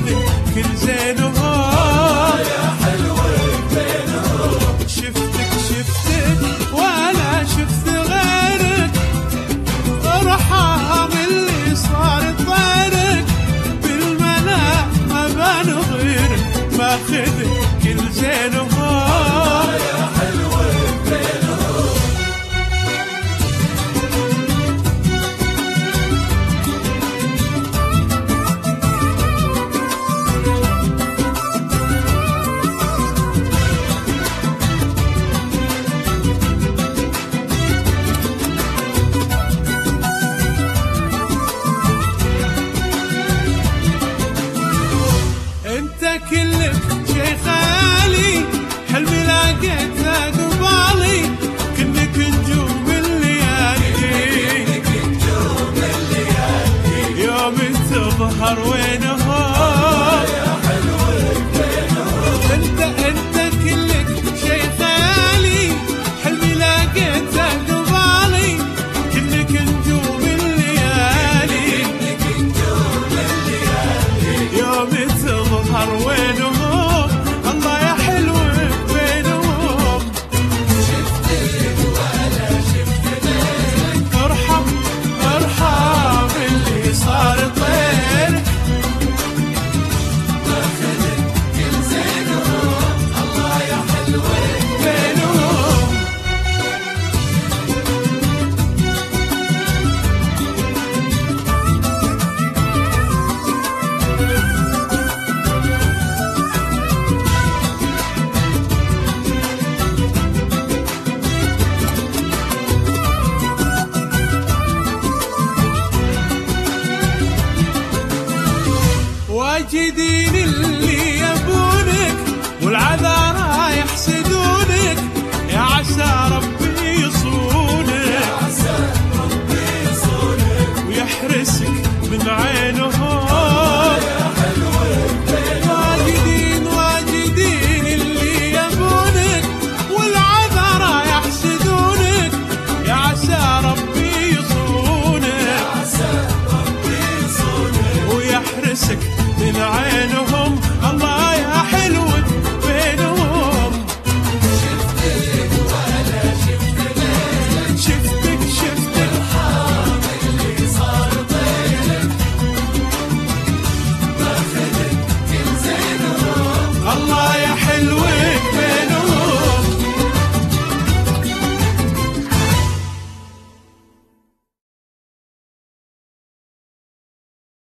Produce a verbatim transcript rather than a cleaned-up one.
ماخذ كل زينهم يا حلوك بينهم. شفتك شفتك ولا شفت غيرك، ارحم اللي صار طيرك، بالملا ما بان غيرك ماخذ كل زينهم يا حلوك بينهم. انت كلك شي خيالي، حلمي لقيته قبالي، كنك نجوم الليالي، يوم تظهر وينهم يا حلوك بينهم. انت انت كلك شي خيالي، حلمي لقيته قبالي، كنك نجوم الليالي، يوم تظهر وينهم الله يا حلوك بينهم. شفتك ولا شفت غيرك، ارحم ارحم اللي صار طيرك، ماخذ كل زينهم الله يا حلوك بينهم. واجدين اللي يبونك والعذارى يحسدونك، يا عسى ربي يصونك، يا عسى ربي يصونك ويحرسك من عينهم يا حلوك بينهم. واجدين واجدين اللي يبونك والعذارى يحسدونك، يا عسى ربي يصونك، يا عسى ربي يصونك ويحرسك من عينهم